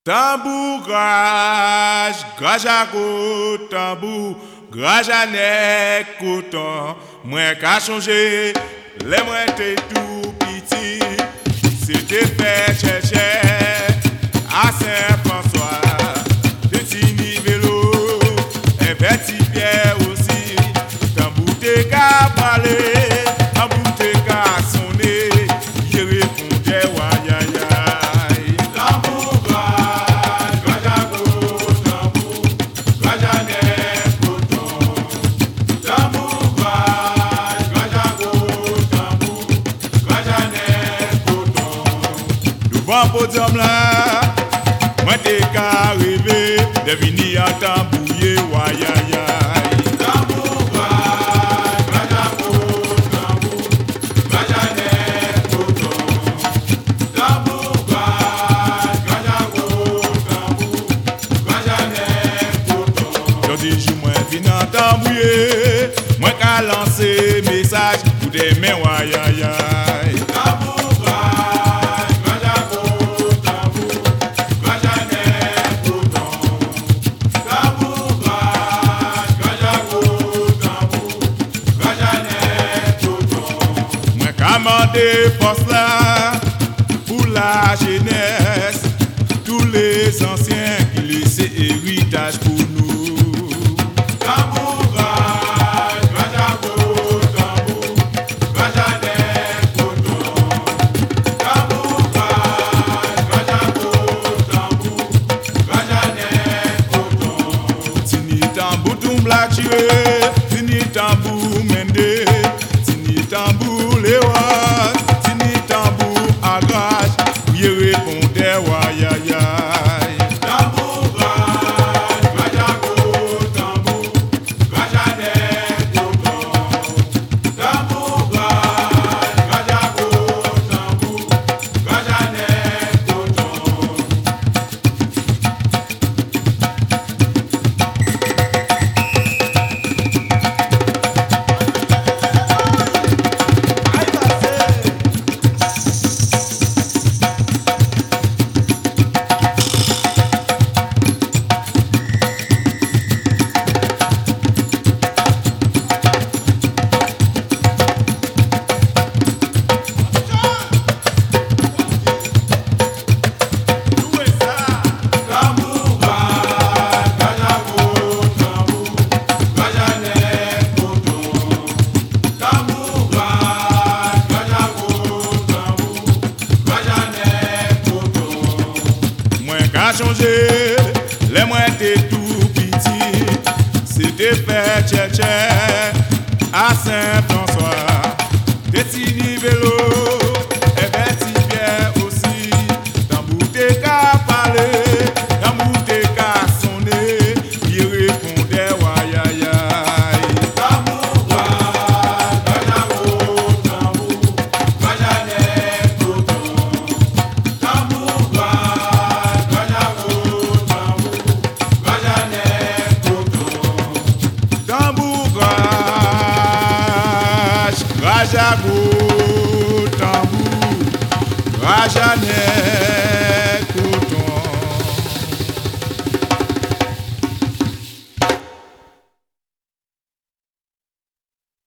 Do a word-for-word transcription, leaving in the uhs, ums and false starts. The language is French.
Tambour grage, grage à go, tambour, grage à nec, coton. Moi qu'a changé, les moi t'es tout petit. C'était fait chercher à Saint-François. Petit vélo, et petit pierre aussi. Tambour t'es qu'à parler, tambour t'es qu'à sonner. Je répondais, ouais, aïe, aïe. Tambour grage, grage à go, tambour, grage à nec, coton. Tambour grage, grage à go, tambour, grage à nec, coton. Devant podium là, moi t'es qu'à rêver, deviner à tambouiller, ouais, aïe, aïe. Tambour grage, grage à go, tambour, grage à nec, coton. Tambour grage, grage à go, tambour, grage à nec, coton. Je dis, moi viens tambouiller, moi qu'à lancer message pour des mains, ouais, aïe, aïe. Tambour grage, grage à go, tambour, grage à nec, coton. Tambour grage, grage à go, tambour, grage à nec, coton. Moi qu'à mandé poste là pour la jeunesse, tous les anciens qui laissent héritage pour nous. Tambour grage, grage à go, tambour, grage à nec, coton. Tambour grage, grage à go, tambour, grage à nec, coton. Tini tambour toumble à tirer, tini tambour mende, tini tambour léwa, tini tambour à grage, oui répondait, ouais, aïe, aïe. Tambour grage, grage à go, tambour, grage à nec, coton. Tambour grage, grage à go, tambour, grage à nec, coton. Tambour grage, grage à go, tambour, grage à nec, coton. Tambour grage, grage à go, tambour, grage à nec, coton. Moi qu'a changé, les moi t'es tout petit. C'était fait tchétché à Saint-François. Petit vélo, et petit pierre aussi. Tambour t'es qu'à parler, tambour t'es qu'à sonner. Il répondait, ouais, aïe, aïe. Tambour grage, grage à go, tambour, grage à nec, coton. Tambour grage, grage à go, tambour, grage à nec, coton. Tambour grage, grage à go, tambour, grage à nec.